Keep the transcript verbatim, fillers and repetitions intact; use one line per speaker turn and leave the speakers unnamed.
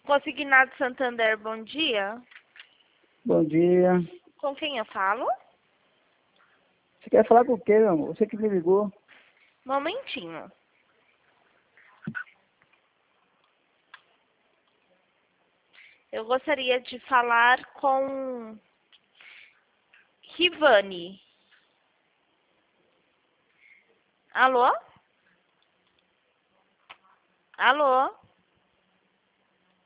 Consignado Santander, bom dia.
Bom dia.
Com quem eu falo?
Você quer falar com o quê, meu amor? Você que me ligou.
Momentinho. Eu gostaria de falar com Rivane. Alô? Alô?